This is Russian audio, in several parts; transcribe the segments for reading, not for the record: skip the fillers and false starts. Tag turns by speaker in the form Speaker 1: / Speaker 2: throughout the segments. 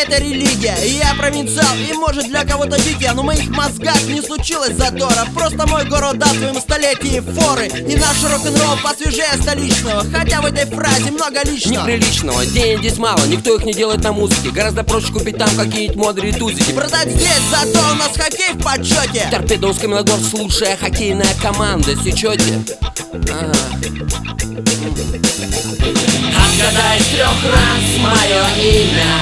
Speaker 1: это религия. И я провинциал, и может для кого-то дикия, но в моих мозгах не случилось затора. Просто мой город дал своему столетию форы, и наш рок-н-ролл посвежее столичного. Хотя в этой фразе много личного.
Speaker 2: Неприличного, денег здесь мало, никто их не делает на музыке. Гораздо проще купить там какие-нибудь модные тузики.
Speaker 1: Продать здесь, зато у нас хоккей в почете.
Speaker 2: Торпедоус Каменогорск, лучшая хоккейная команда. Сечете? Ага. Отгадай 3 раз мое имя,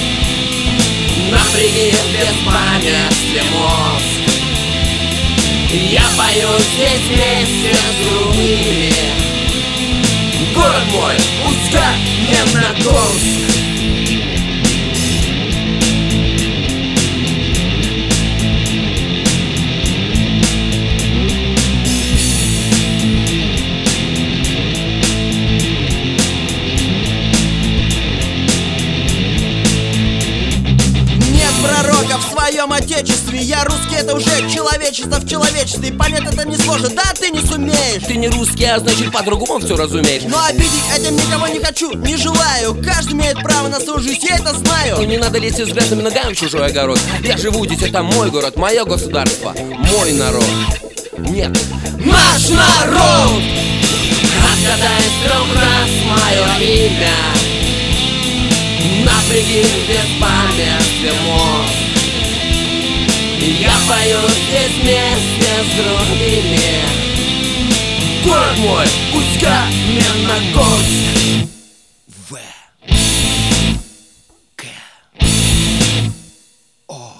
Speaker 2: напряги без памяти мозг. Я пою здесь вместе с другими. Город мой, Усть-Каменогорск.
Speaker 1: Пророка в своем отечестве. Я русский, это уже человечество в человечестве. Понять это несложно, да ты не сумеешь.
Speaker 2: Ты не русский, а значит по-другому все разумеешь.
Speaker 1: Но обидеть этим никого не хочу, не желаю. Каждый имеет право на свою жизнь, я это знаю.
Speaker 2: Но не надо лезть с грязными ногами в чужой огород. Я живу здесь, это мой город, мое государство, мой народ. Нет,
Speaker 1: наш народ!
Speaker 2: Отгадай 3 раз мое имя, напряги без памяти мозг. Я пою здесь вместе с другими. Город мой, Усть-Каменогорск. В. К. О.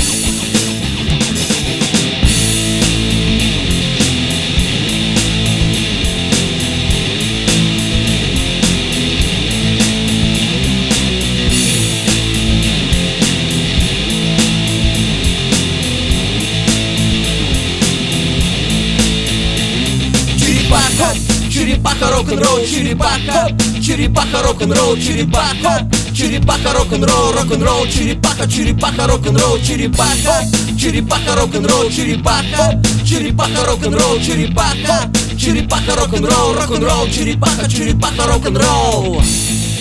Speaker 1: Черепаха, рок-н-ролл, черепаха. Черепаха, рок-н-ролл, черепаха. Черепаха, рок-н-ролл, рок-н-ролл, черепаха. Черепаха, рок-н-ролл, черепаха. Черепаха, рок-н-ролл, черепаха. Черепаха, рок-н-ролл, черепаха. Черепаха, рок-н-ролл, рок-н-ролл, черепаха. Черепаха, рок-н-ролл.